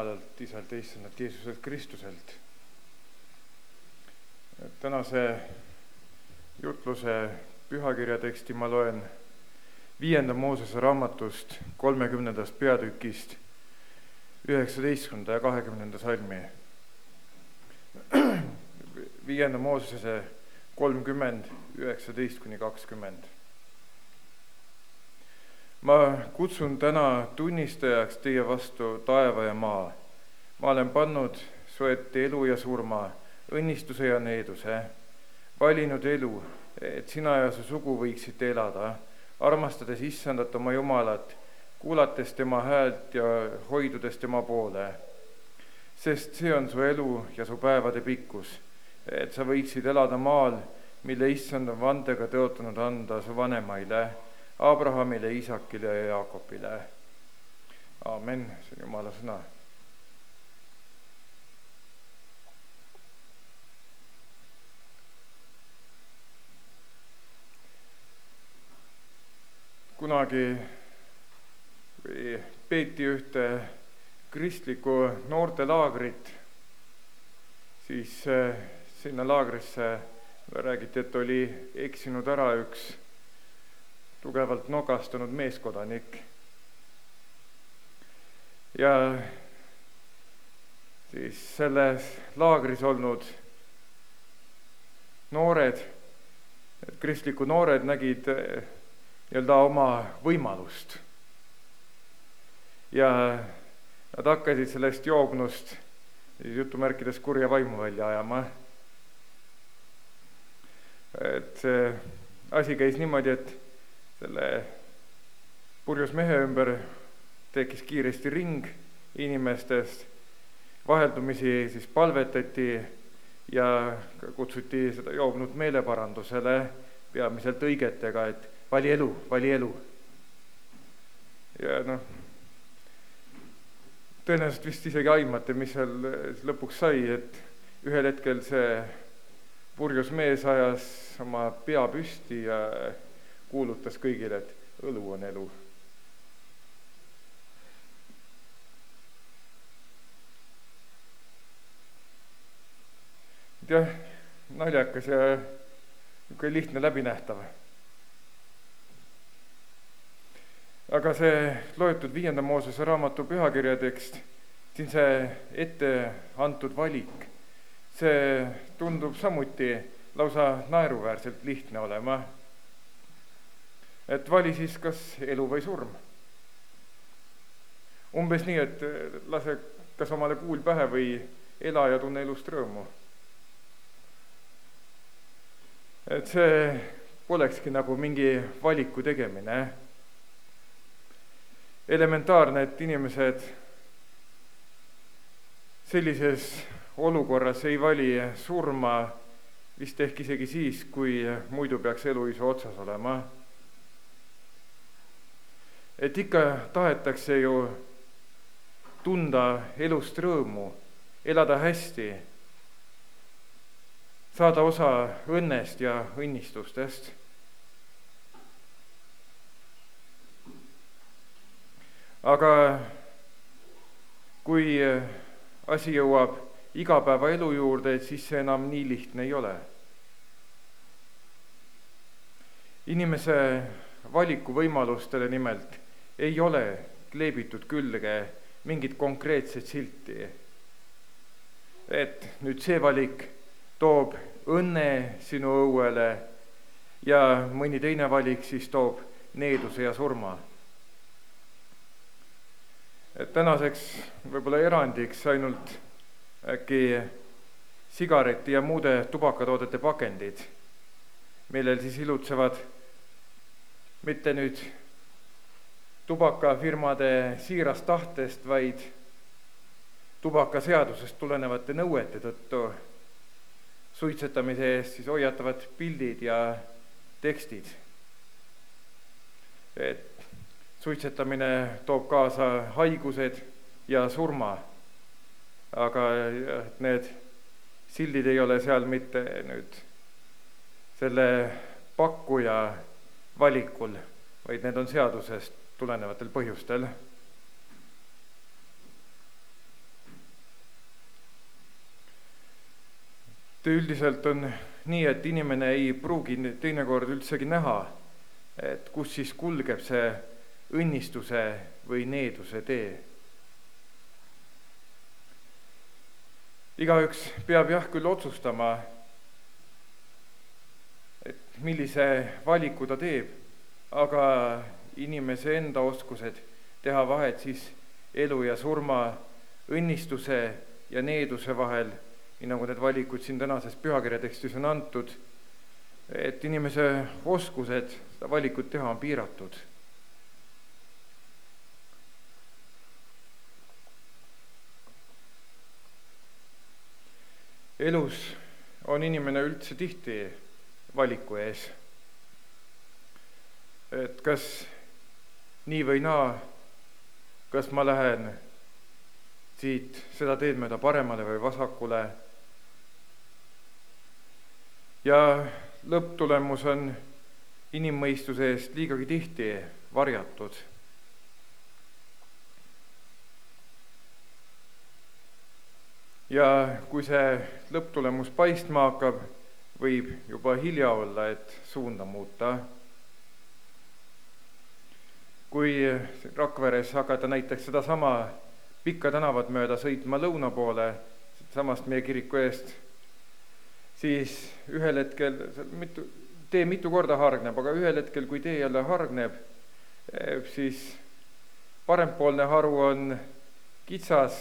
Jumalalt, Isalt, Issandalt, Jeesuselt Kristuselt. Tänase jutluse pühakirja teksti ma loen 5. Moosese raamatust 30. peatükist 19. ja 20. salmi. 5. Moosese 30, 19-20. Ma kutsun täna tunnistajaks teie vastu taeva ja maa. Ma olen pannud su ette elu ja surma, õnnistuse ja needuse, valinud elu, et sina ja su sugu võiksite elada, armastades Issandat oma Jumalat, kuulates tema häält ja hoidudes tema poole. Sest see on su elu ja su päevade pikkus, et sa võiksid elada maal, mille Issand on vandega tõotanud anda su vanemaile, Abrahamile, Iisakile ja Jaakobile. Aamen, see on Jumala sõna. Kunagi peeti ühte kristlikku noortelaagrit, siis sinna laagrisse räägiti, et oli eksinud ära üks tugevalt nogastunud meeskodanik. Ja siis selles laagris olnud noored, kristlikud noored nägid oma võimalust. Ja nad hakkasid sellest joobnust jutumärkides kurja vaimu välja ajama. Et see asi käis niimoodi, et selle purjus mehe ümber tekkis kiiresti ring inimestest, vaheldumisi siis palvetati ja kutsuti seda joobnud meeleparandusele, peamiselt õigetega, et vali elu, vali elu. Ja tõenäoliselt vist isegi aimate, mis seal lõpuks sai, et ühel hetkel see purjus mees ajas oma pea püsti ja kuulutas kõigile, et õlu on elu. Jah, naljakas ja lihtne läbinähtav. Aga see loetud 5. Moosese raamatu pühakirja tekst, siin see ette antud valik, see tundub samuti lausa naeruväärselt lihtne olema. Et vali siis kas elu või surm. Umbes nii, et lase kas omale kuul pähe või ela ja tunne elust rõõmu. Et see polekski nagu mingi valiku tegemine. Elementaarne, et inimesed sellises olukorras ei vali surma vist ehk isegi siis, kui muidu peaks eluisu otsas olema. Et ikka tahetakse ju tunda elust rõõmu, elada hästi, saada osa õnnest ja õnnistustest. Aga kui asi jõuab igapäevaelu juurde, et siis see enam nii lihtne ei ole. Inimese valikuvõimalustele nimelt ei ole kleebitud külge mingit konkreetset silti. Et nüüd see valik toob õnne sinu õuele ja mõni teine valik siis toob needuse ja surma. Et tänaseks võib-olla erandiks ainult äkki sigareti ja muude tubakatoodete pakendid, millel siis ilutsevad mitte nüüd tubakafirmade siirast tahtest, vaid tubakaseadusest tulenevate nõuete tõttu suitsetamise eest siis hoiatavad pildid ja tekstid. Et suitsetamine toob kaasa haigused ja surma, aga need sildid ei ole seal mitte nüüd selle pakkuja valikul, vaid need on seadusest tulenevatel põhjustel. üldiselt on nii, et inimene ei pruugi teinekord üldsegi näha, et kus siis kulgeb see õnnistuse või needuse tee. Igaüks peab küll otsustama, et millise valiku ta teeb, aga inimese enda oskused teha vahet siis elu ja surma, õnnistuse ja needuse vahel, nii nagu need valikud siin tänases pühakirja tekstis on antud, et inimese oskused seda valikut teha on piiratud. Elus on inimene üldse tihti valiku ees, et kas nii või naa, kas ma lähen siit seda teed mööda paremale või vasakule. Ja lõpptulemus on inimmõistuse eest liigagi tihti varjatud. Ja kui see lõpptulemus paistma hakkab, võib juba hilja olla, et suunda muuta. Kui Rakveres hakata näiteks sedasama pikka tänavat mööda sõitma lõuna poole, samast meie kiriku eest, siis ühel hetkel tee mitu korda hargneb, aga ühel hetkel, kui tee jälle hargneb, siis parempoolne haru on kitsas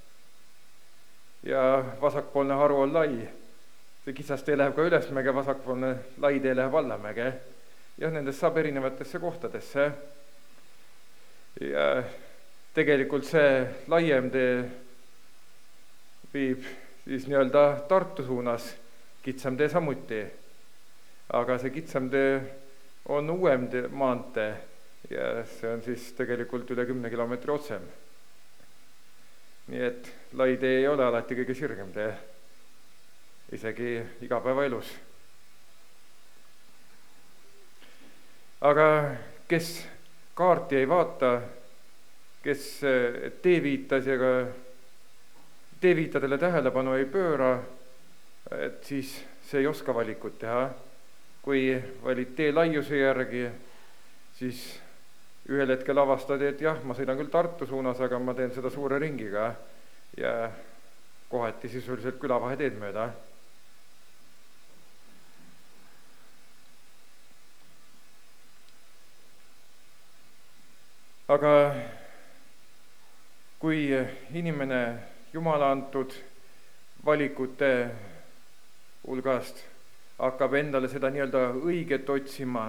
ja vasakpoolne haru on lai. See kitsas tee läheb ka ülesmäge, vasakpoolne lai tee läheb allamäge. Ja nendest saab erinevatesse kohtadesse. Ja tegelikult see laiem tee viib siis nii-öelda Tartu suunas, kitsam tee samuti. Aga see kitsam tee on uuem maantee ja see on siis tegelikult üle 10 kilomeetri otsem. Nii et lai tee ei ole alati kõige sirgem tee, isegi igapäevaelus. Aga kes kaarti ei vaata, kes teeviitadele tähelepanu ei pööra, et siis see ei oska valikut teha. Kui valid tee laiuse järgi, siis ühel hetkel avastad, et jah, ma sõidan küll Tartu suunas, aga ma teen seda suure ringiga ja kohati sisuliselt külavahe teed mööda. Aga kui inimene Jumala antud valikute hulgast hakkab endale seda nii-öelda õiget otsima,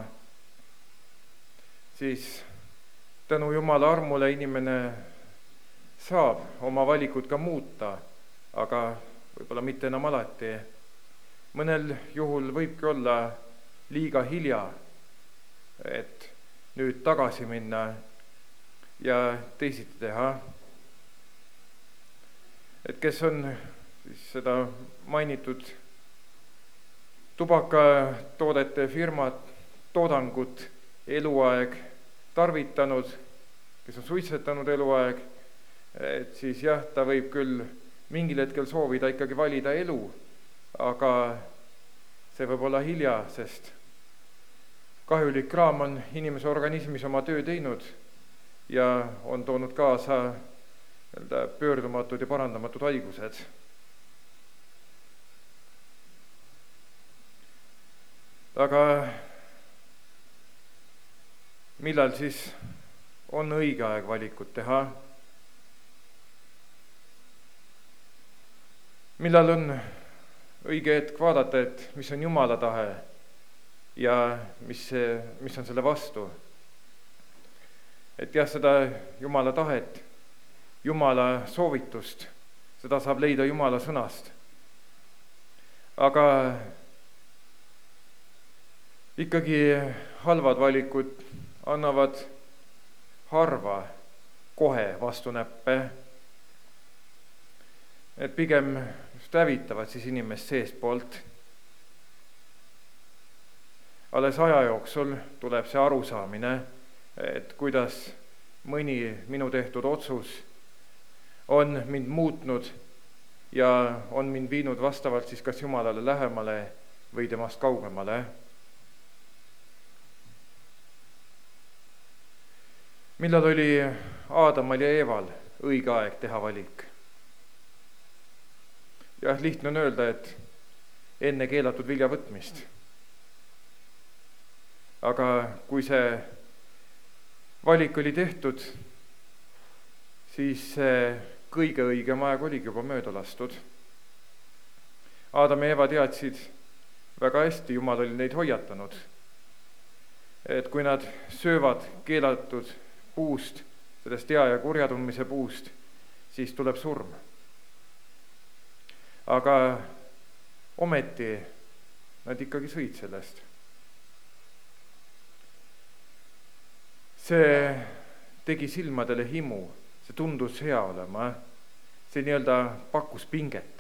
siis tänu Jumala armule inimene saab oma valikut ka muuta, aga võib-olla mitte enam alati. Mõnel juhul võibki olla liiga hilja, et nüüd tagasi minna ja teisiti teha. Et kes on siis seda mainitud tubakatoodete firmat, toodangut eluaeg tarvitanud, kes on suitsetanud eluaeg, et siis jah, ta võib küll mingil hetkel soovida ikkagi valida elu, aga see võib olla hilja, sest kahjulik kraam on inimese organismis oma töö teinud ja on toonud kaasa pöördumatud ja parandamatud haigused. Aga millal siis on õige aeg valikut teha? Millal on õige hetk vaadata, et mis on Jumala tahe ja mis on selle vastu? Et jah, seda Jumala tahet, Jumala soovitust, seda saab leida Jumala sõnast. Aga ikkagi halvad valikud annavad harva kohe vastu näppe, et pigem just hävitavad siis inimest seestpoolt. Alles aja jooksul tuleb see arusaamine, et kuidas mõni minu tehtud otsus on mind muutnud ja on mind viinud vastavalt siis kas Jumalale lähemale või temast kaugemale. Millal oli Aadamal ja Eeval õige aeg teha valik? Jah, lihtne on öelda, et enne keelatud vilja võtmist. Aga kui see valik oli tehtud, siis kõige õigem aeg oligi juba mööda lastud. Aadam ja Eeva teadsid väga hästi, Jumal oli neid hoiatanud, et kui nad söövad keelatud puust, sellest hea ja kurja tundmise puust, siis tuleb surm. Aga ometi nad ikkagi sõid sellest. See tegi silmadele himu, see tundus hea olema, see nii-öelda pakkus pinget.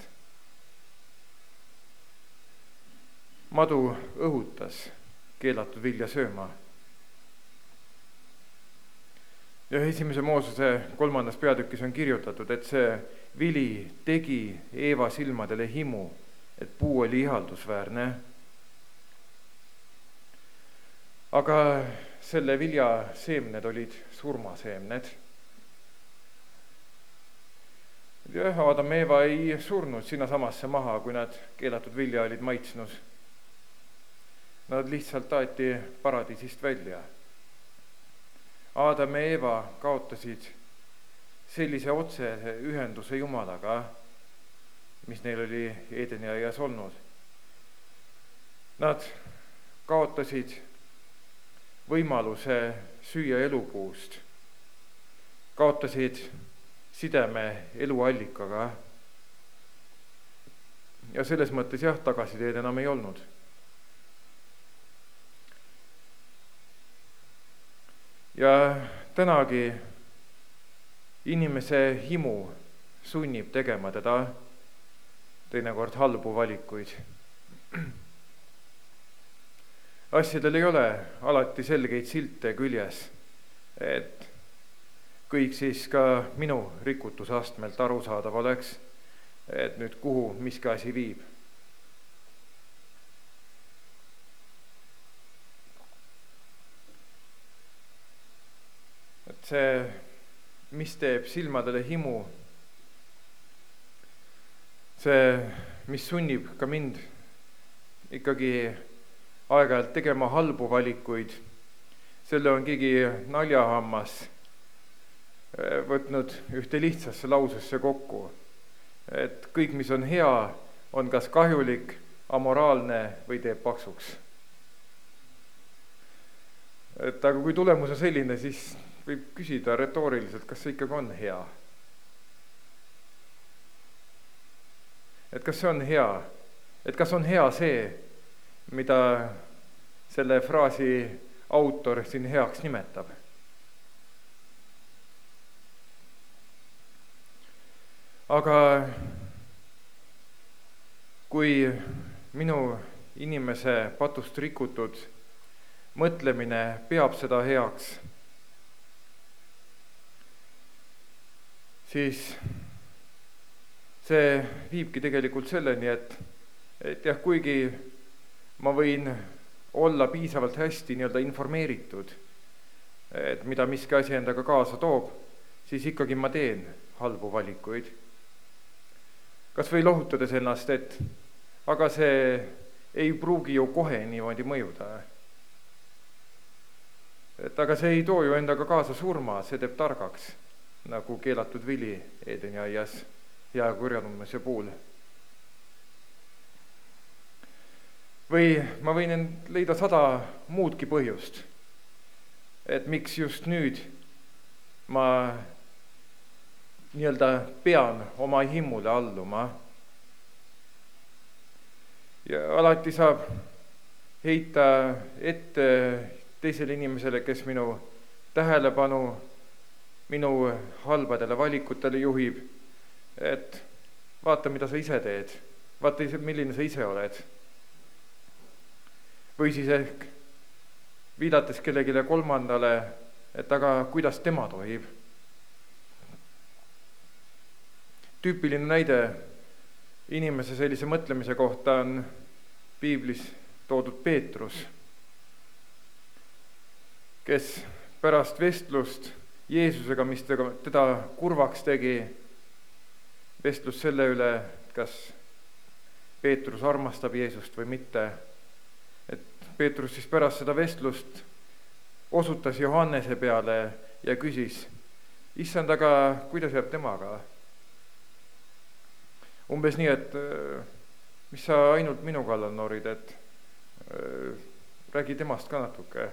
Madu õhutas keelatud vilja sööma. Ja 1. Moosese 3. peatükis on kirjutatud, et see vili tegi Eeva silmadele himu, et puu oli ihaldusväärne. Aga selle vilja seemned olid surmaseemned. Jah, Aadam ja Eeva ei surnud sinna samasse maha, kui nad keelatud vilja olid maitsnud. Nad lihtsalt taeti paradiisist välja. Aadam ja Eeva kaotasid sellise otsese ühenduse Jumalaga, mis neil oli Eedeni aias olnud. Nad kaotasid võimaluse süüa elupuust, kaotasid sideme eluallikaga. Ja selles mõttes jah, tagasiteed enam ei olnud. Ja tänagi inimese himu sunnib tegema teda teinekord halbu valikuid. Asjadel ei ole alati selgeid silte küljes, et kõik siis ka minu rikutuse astmelt arusaadav oleks, et nüüd kuhu miski asi viib. Et see, mis teeb silmadele himu, see, mis sunnib ka mind ikkagi aeg-ajalt tegema halbu valikuid, selle on keegi naljahammas võtnud ühte lihtsasse lausesse kokku, et kõik, mis on hea, on kas kahjulik, amoraalne või teeb paksuks. Et aga kui tulemus on selline, siis võib küsida retooriliselt, kas see ikkagi on hea. Et kas see on hea? Et kas on hea see, mida selle fraasi autor siin heaks nimetab? Aga kui minu inimese patust rikutud mõtlemine peab seda heaks, siis see viibki tegelikult selleni, et jah, kuigi ma võin olla piisavalt hästi nii-öelda informeeritud, et mida miski asi endaga kaasa toob, siis ikkagi ma teen halbu valikuid. Kas või lohutades ennast, et aga see ei pruugi ju kohe niimoodi mõjuda. Et aga see ei too ju endaga kaasa surma, see teeb targaks, nagu keelatud vili Eedeni aias hea kurjatundmise puhul. Või ma võin leida 100 muudki põhjust, et miks just nüüd ma nii-öelda pean oma himmule alluma. Ja alati saab heita ette teisele inimesele, kes minu tähelepanu minu halbadele valikutele juhib, et vaata, mida sa ise teed, vaata, milline sa ise oled. Või siis ehk viidates kellegile kolmandale, et aga kuidas tema tohib. Tüüpiline näide inimese sellise mõtlemise kohta on piiblis toodud Peetrus, kes pärast vestlust Jeesusega, mis teda kurvaks tegi, vestlus selle üle, kas Peetrus armastab Jeesust või mitte, et Peetrus siis pärast seda vestlust osutas Johannese peale ja küsis, issand, aga kuidas jääb temaga? Umbes nii, et mis sa ainult minu kallal norid, et räägi temast ka natuke.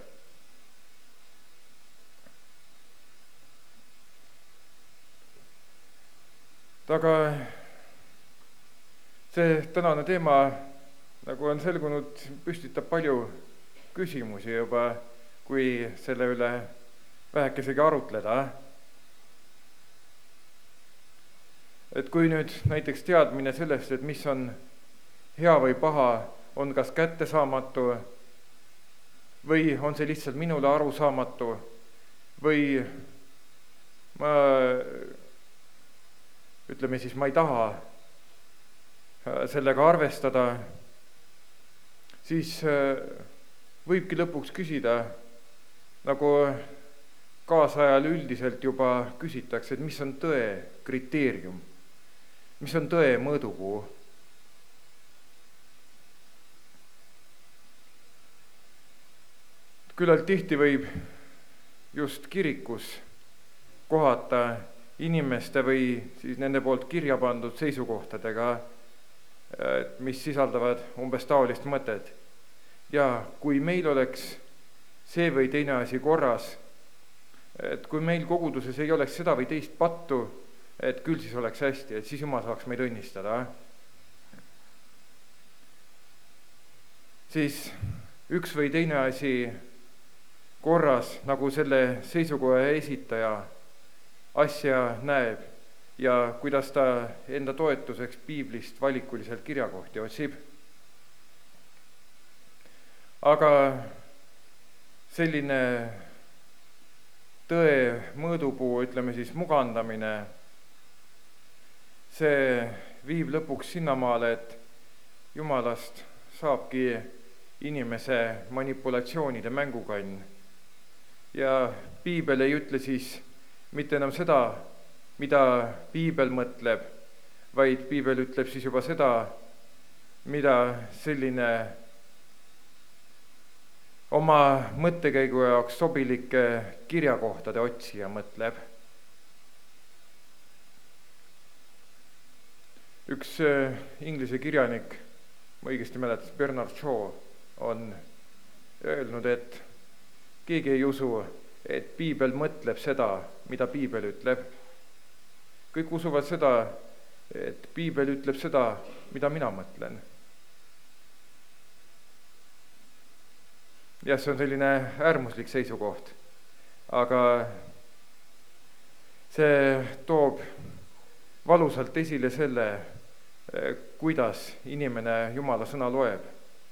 Aga see tänane teema, nagu on selgunud, püstitab palju küsimusi juba, kui selle üle vähekesegi arutleda. Et kui nüüd näiteks teadmine sellest, et mis on hea või paha, on kas kättesaamatu või on see lihtsalt minule arusaamatu või ma ei taha sellega arvestada, siis võibki lõpuks küsida, nagu kaasajal üldiselt juba küsitakse, et mis on tõe kriteerium, mis on tõe mõõdupuu. Küllalt tihti võib just kirikus kohata inimeste või siis nende poolt kirja pandud seisukohtadega, mis sisaldavad umbes taolist mõtet. Ja kui meil oleks see või teine asi korras, et kui meil koguduses ei oleks seda või teist pattu, et küll siis oleks hästi, et siis Jumal saaks meid õnnistada. Siis üks või teine asi korras, nagu selle seisukoha esitaja asja näeb ja kuidas ta enda toetuseks piiblist valikuliselt kirjakohti otsib. Aga selline tõe mõõdupuu, ütleme siis mugandamine, see viib lõpuks sinnamaale, et Jumalast saabki inimese manipulatsioonide mängukann. Ja piibel ei ütle siis mitte enam seda, mida piibel mõtleb, vaid piibel ütleb siis juba seda, mida selline oma mõttekäigu jaoks sobilike kirjakohtade otsija mõtleb. Üks inglise kirjanik, ma õigesti mäletan, Bernard Shaw on öelnud, et keegi ei usu, et piibel mõtleb seda, mida piibel ütleb. Kõik usuvad seda, et piibel ütleb seda, mida mina mõtlen. Jah, see on selline äärmuslik seisukoht, aga see toob valusalt esile selle, kuidas inimene Jumala sõna loeb.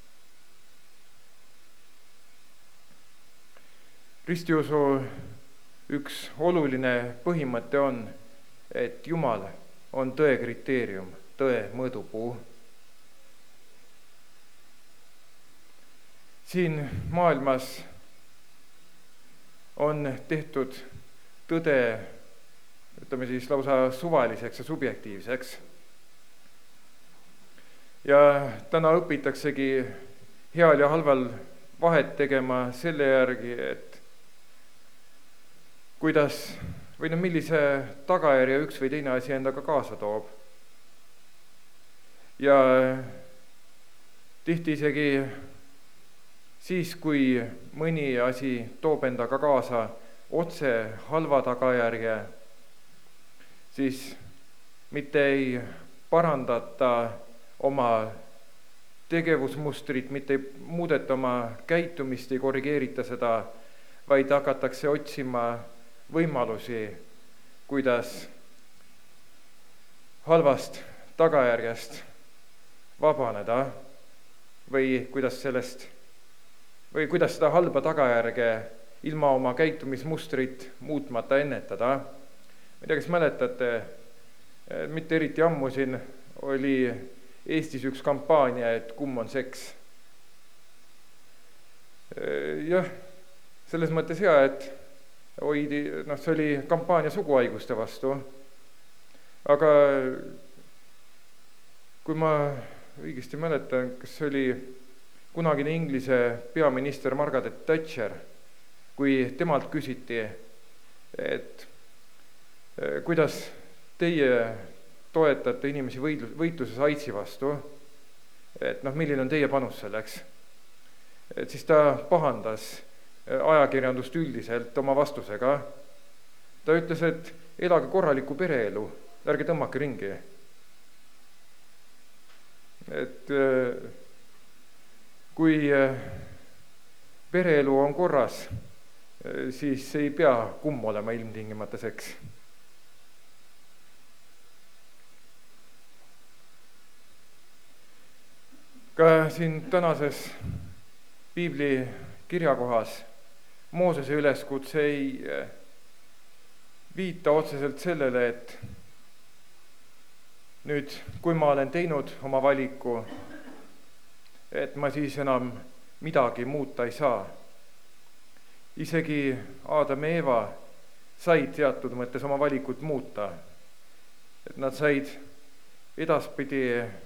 Ristiusu üks oluline põhimõte on, et Jumal on tõe kriteerium, tõe mõõdupuu. Siin maailmas on tehtud tõde, ütleme siis lausa suvaliseks ja subjektiivseks. Ja täna õpitaksegi heal ja halval vahet tegema selle järgi, et kuidas või millise tagajärje üks või teine asi endaga kaasa toob. Ja tihti isegi siis, kui mõni asi toob endaga kaasa otse halva tagajärje, siis mitte ei parandata oma tegevusmustrit, mitte ei muudeta oma käitumist, ei korrigeerita seda, vaid hakatakse otsima võimalusi, kuidas halvast tagajärjest vabaneda või kuidas seda halba tagajärge ilma oma käitumismustrit muutmata ennetada. Ma ei tea, kas mäletate, mitte eriti ammu siin oli Eestis üks kampaania, et kumm on seks. Jah, selles mõttes hea, et see oli kampaania suguhaiguste vastu. Aga kui ma õigesti mäletan, kas see oli kunagine Inglise peaminister Margaret Thatcher, kui temalt küsiti, et kuidas teie toetate inimesi võitluses AIDSi vastu, et milline on teie panus selleks. Et siis ta pahandas ajakirjandust üldiselt oma vastusega. Ta ütles, et elage korralikku pereelu, ärge tõmmake ringi. Et kui pereelu on korras, siis ei pea kumm olema ilmtingimata seks. Ka siin tänases Piibli kirjakohas Moosese üleskutse ei viita otseselt sellele, et nüüd, kui ma olen teinud oma valiku, et ma siis enam midagi muuta ei saa. Isegi Aadam ja Eeva said teatud mõttes oma valikut muuta. Et nad said edaspidi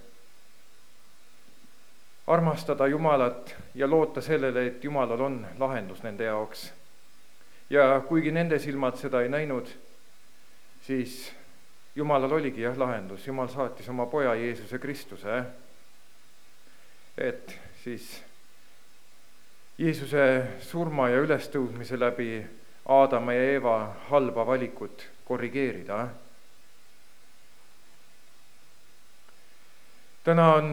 armastada Jumalat ja loota sellele, et Jumalal on lahendus nende jaoks. Ja kuigi nende silmad seda ei näinud, siis Jumalal oligi lahendus. Jumal saatis oma poja Jeesuse Kristuse, et siis Jeesuse surma ja ülestõusmise läbi Aadama ja Eeva halba valikut korrigeerida. Täna on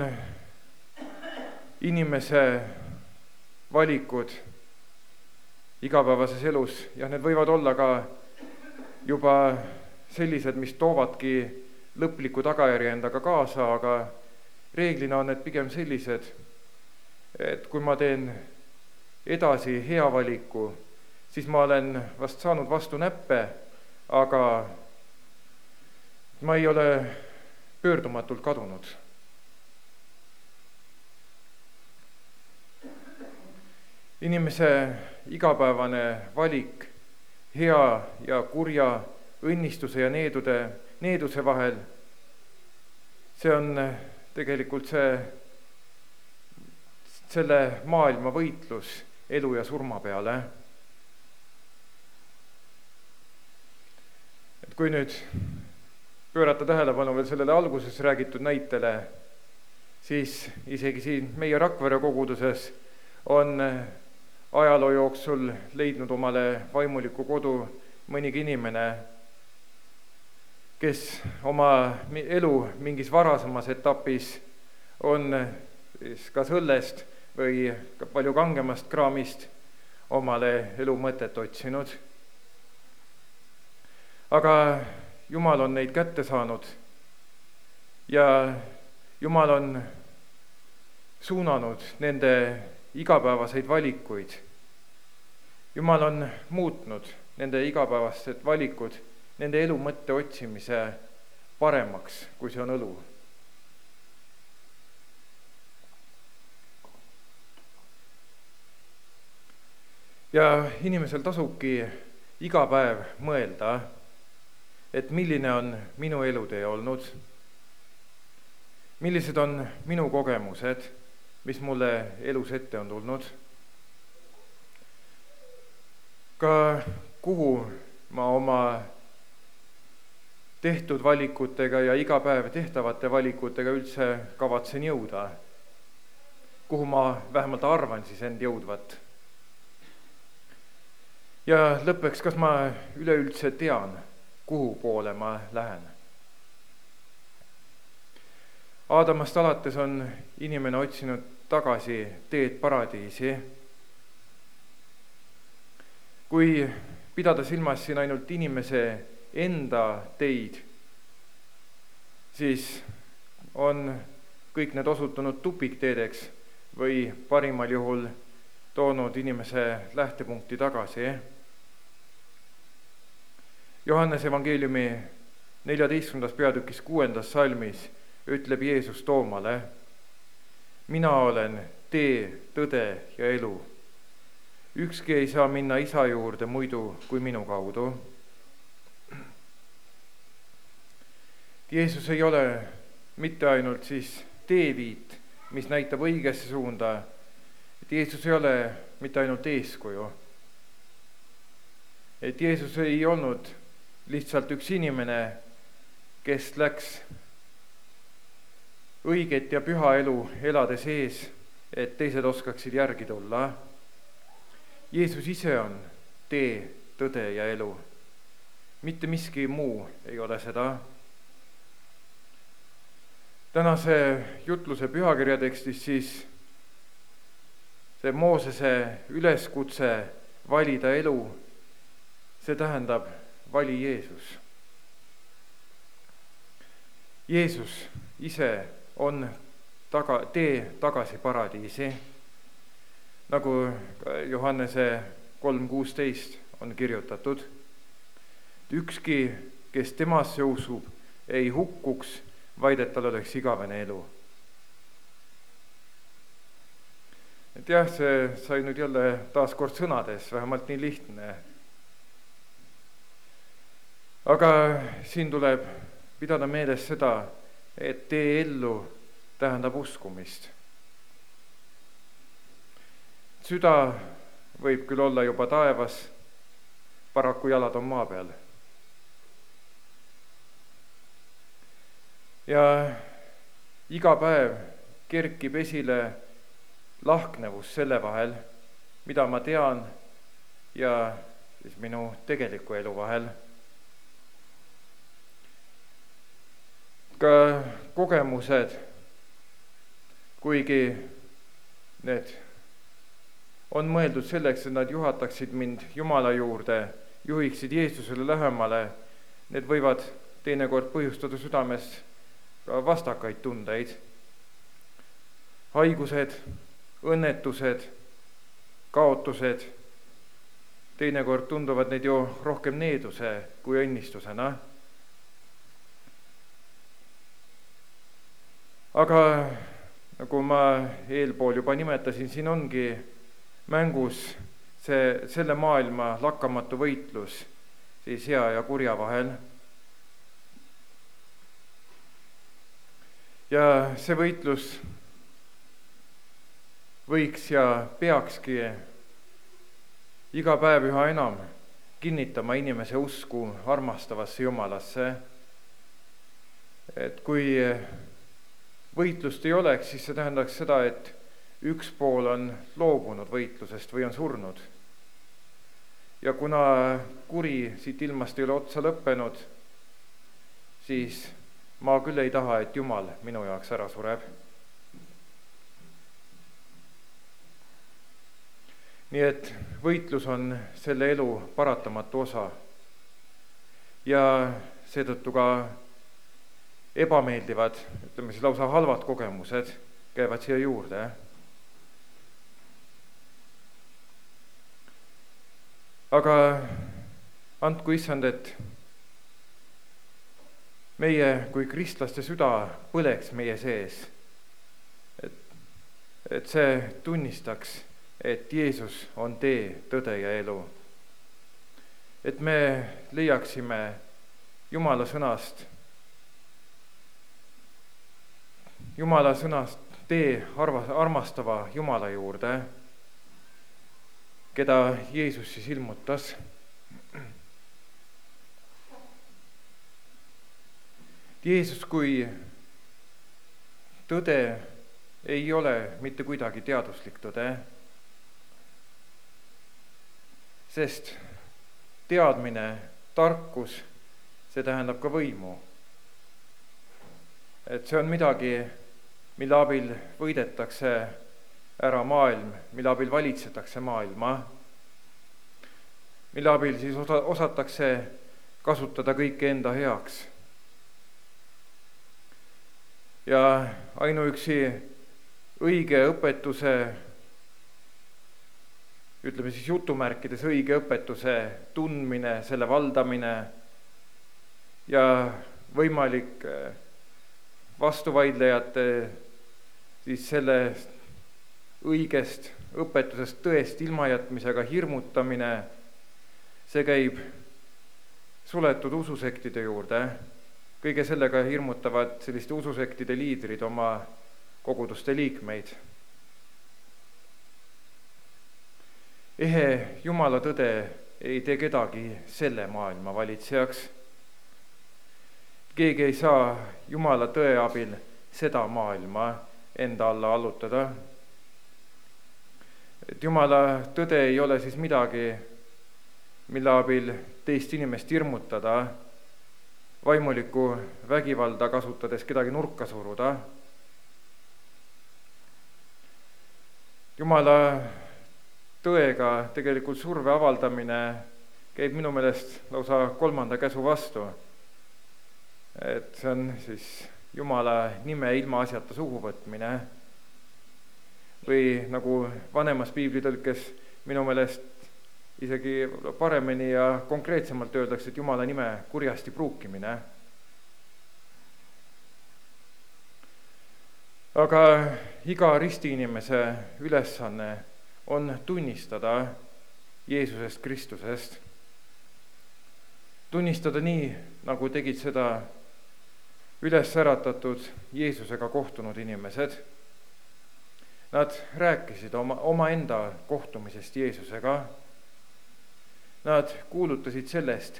inimese valikud igapäevases elus ja need võivad olla ka juba sellised, mis toovadki lõpliku tagajärje endaga kaasa, aga reeglina on need pigem sellised, et kui ma teen edasi hea valiku, siis ma olen vast saanud vastu näppe, aga ma ei ole pöördumatult kadunud. Inimese igapäevane valik hea ja kurja, õnnistuse ja needuse vahel, see on tegelikult selle maailma võitlus elu ja surma peale. Et kui nüüd pöörata tähelepanu veel sellele alguses räägitud näitele, siis isegi siin meie Rakvere koguduses on ajaloo jooksul leidnud omale vaimuliku kodu mõnigi inimene, kes oma elu mingis varasemas etapis on kas õllest või palju kangemast kraamist omale elu mõtet otsinud. Aga Jumal on neid kätte saanud ja Jumal on suunanud nende igapäevaseid valikuid. Jumal on muutnud nende igapäevased valikud, nende elu mõtte otsimise paremaks, kui see on õlu. Ja inimesel tasubki iga päev mõelda, et milline on minu elutee olnud, millised on minu kogemused, mis mulle elus ette on tulnud. Ka kuhu ma oma tehtud valikutega ja iga päev tehtavate valikutega üldse kavatsen jõuda. Kuhu ma vähemalt arvan siis end jõudvat. Ja lõppeks, kas ma üleüldse tean, kuhu poole ma lähen. Aadamast alates on inimene otsinud tagasi teed paradiisi. Kui pidada silmas siin ainult inimese enda teid, siis on kõik need osutunud tupikteedeks või parimal juhul toonud inimese lähtepunkti tagasi. Johannese evangeeliumi 14. peatükis 6. salmis ütleb Jeesus Toomale. Mina olen tee, tõde ja elu. Ükski ei saa minna Isa juurde muidu kui minu kaudu. Jeesus ei ole mitte ainult siis teeviit, mis näitab õigesse suunda, et Jeesus ei ole mitte ainult eeskuju. Et Jeesus ei olnud lihtsalt üks inimene, kes läks õiget ja püha elu elades ees, et teised oskaksid järgi tulla. Jeesus ise on tee, tõde ja elu. Mitte miski muu ei ole seda. Tänase jutluse pühakirja tekstis siis see Moosese üleskutse valida elu, see tähendab vali Jeesus. Jeesus ise on tee tagasi paradiisi, nagu Johannese 3:16 on kirjutatud. Ükski, kes temasse usub, ei hukkuks, vaid et tal oleks igavene elu. Et jah, see sai nüüd jälle taas kord sõnades, vähemalt nii lihtne. Aga siin tuleb pidada meeles seda, et tee ellu tähendab uskumist. Süda võib küll olla juba taevas, paraku jalad on maa peal. Ja iga päev kerkib esile lahknevus selle vahel, mida ma tean ja siis minu tegeliku elu vahel. Ka kogemused, kuigi need on mõeldud selleks, et nad juhataksid mind Jumala juurde, juhiksid Jeesusele lähemale, need võivad teinekord põhjustada südames ka vastakaid tundeid. Haigused, õnnetused, kaotused, teinekord tunduvad need ju rohkem needuse kui õnnistusena. Aga nagu ma eelpool juba nimetasin, siin ongi mängus selle maailma lakkamatu võitlus siis hea ja kurja vahel. Ja see võitlus võiks ja peakski iga päev üha enam kinnitama inimese usku armastavasse Jumalasse. Et kui võitlust ei oleks, siis see tähendaks seda, et üks pool on loobunud võitlusest või on surnud. Ja kuna kuri siit ilmast ei ole otsa lõppenud, siis ma küll ei taha, et Jumal minu jaoks ära sureb. Nii et võitlus on selle elu paratamatu osa. Ja seetõttu ka ebameeldivad, ütleme siis lausa halvad kogemused käivad siia juurde. Aga andku Issand, et meie kui kristlaste süda põleks meie sees, et see tunnistaks, et Jeesus on tee, tõde ja elu. Et me leiaksime Jumala sõnast tee armastava Jumala juurde, keda Jeesus siis ilmutas. Jeesus kui tõde ei ole mitte kuidagi teaduslik tõde, sest teadmine, tarkus, see tähendab ka võimu. Et see on midagi, mille abil võidetakse ära maailm, mille abil valitsetakse maailma, mille abil siis osatakse kasutada kõike enda heaks. Ja ainuüksi õige õpetuse, ütleme siis jutumärkides õige õpetuse tundmine, selle valdamine ja võimalik vastuvaidlejate siis selle õigest õpetusest tõest ilmajätmisega hirmutamine, see käib suletud ususektide juurde. Kõige sellega hirmutavad selliste ususektide liidrid oma koguduste liikmeid. Ehe Jumala tõde ei tee kedagi selle maailma valitsejaks. Keegi ei saa Jumala tõe abil seda maailma enda alla allutada. Et Jumala tõde ei ole siis midagi, mille abil teist inimest hirmutada, vaimulikku vägivalda kasutades kedagi nurka suruda. Jumala tõega tegelikult surve avaldamine käib minu meelest lausa 3. käsu vastu. Et see on siis Jumala nime ilmaasjata suhu võtmine. Või nagu vanemas piiblitõlkes minu meelest isegi paremini ja konkreetsemalt öeldakse, et Jumala nime kurjasti pruukimine. Aga iga ristiinimese ülesanne on tunnistada Jeesusest Kristusest. Tunnistada nii, nagu tegid seda üles äratatud Jeesusega kohtunud inimesed. Nad rääkisid omaenda kohtumisest Jeesusega. Nad kuulutasid sellest,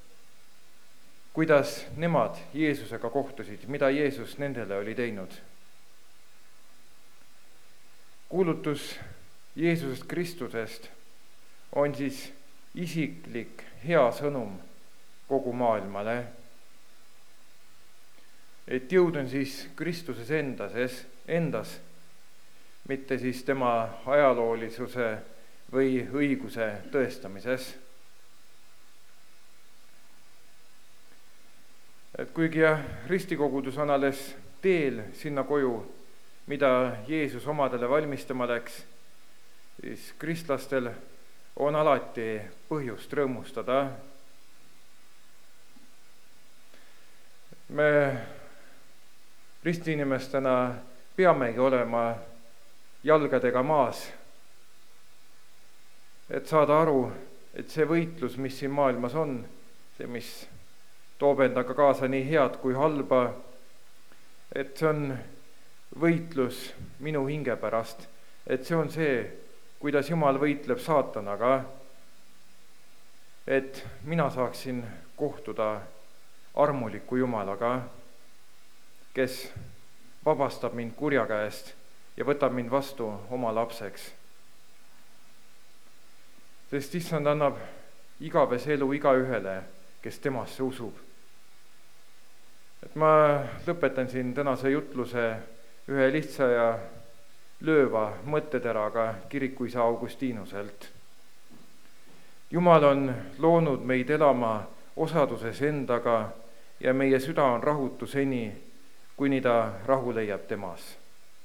kuidas nemad Jeesusega kohtusid, mida Jeesus nendele oli teinud. Kuulutus Jeesusest Kristusest on siis isiklik hea sõnum kogu maailmale. Et jõud on siis Kristuses endas, mitte siis tema ajaloolisuse või õiguse tõestamises. Et kuigi ristikogudus on alles teel sinna koju, mida Jeesus omadele valmistama läks, siis kristlastel on alati põhjust rõõmustada. Me ristiinimestena peamegi olema jalgadega maas, et saada aru, et see võitlus, mis siin maailmas on, see, mis toob endaga kaasa nii head kui halba, et see on võitlus minu hinge pärast, et see on see, kuidas Jumal võitleb saatanaga, et mina saaksin kohtuda armuliku Jumalaga, kes vabastab mind kurja käest ja võtab mind vastu oma lapseks. Sest Issand annab igavese elu igaühele, kes temasse usub. Et ma lõpetan siin tänase jutluse ühe lihtsa ja lööva mõtteteraga kirikuisa Augustinuselt. Jumal on loonud meid elama osaduses endaga ja meie süda on rahutu seni, kuni ta rahu leiab temas.